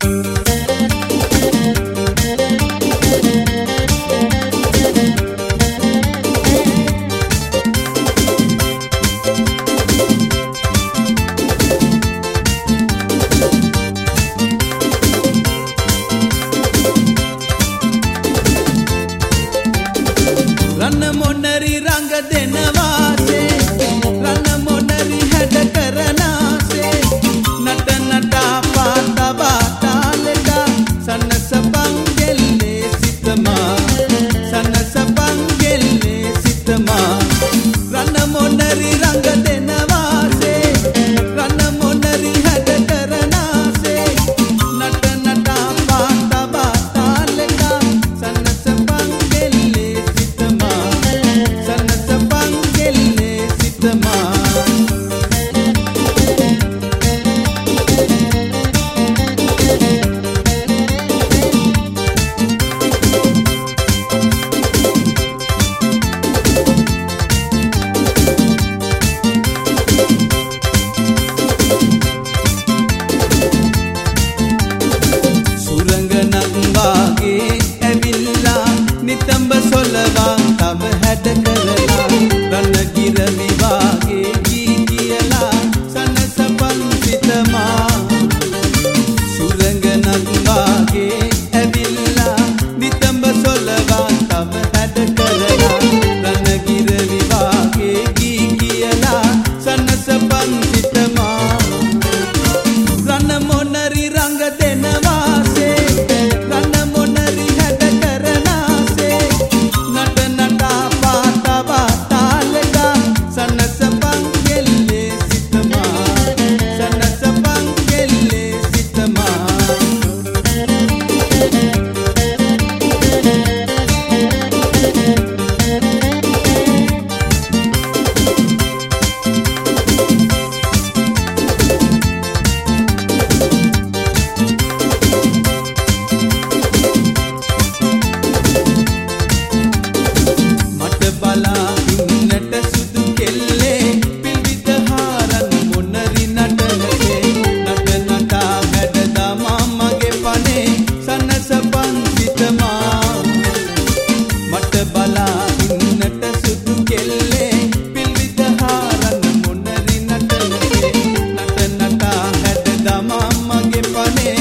රන්න මොනරි රංග දෙනවාසේ රන්න මොනරි හැඩ කරනාසේ නට නටා පාතා බාතාලෙට සන්නස පංගෙල්ලේ සිතමා සන්නස පංගෙල්ලේ සිතමා රන්න මොනරි රංග දෙනවාසේ රන්න මොනරි හැඩ කරනාසේ නට නටා පාතා බාතාලෙට සන්නස පංගෙල්ලේ සන්නස පංගෙල්ලේ සිතමා සුරංගනක් වාගේ ඇවිල්ලා නිතඹ සොලවා තව හැඩ කරලා රණගිර විවාගේ ගී කියලා සනසපන් සිතමා සුරංගනක් වාගේ ඇවිල්ලා නිතඹ සොලවා තව හැඩ කරලා රණගිර විවාගේ ගී කියලා සනසපන් සිතමා රණ මොනරි රංග දෙනවාසේ රණ මොනරි හැඩ කරනාසේ නට නටා පාතා බාතාලෙට සන්නස පංගෙල්ලේ සිතමා සන්නස පංගෙල්ලේ සිතමා මට බලා ඉන්නට සුදු කෙල්ලේ පිවිත හාරන් මොනරි නටනසේ නට නටා හැඩ දමා මගේ පනේ සන්නස පන්සිතමා මට බලා ඉන්නට සුදු කෙල්ලේ පිවිත හාරන් මොනරි නටනසේ නට නටා හැඩ දමා මගේ පනේ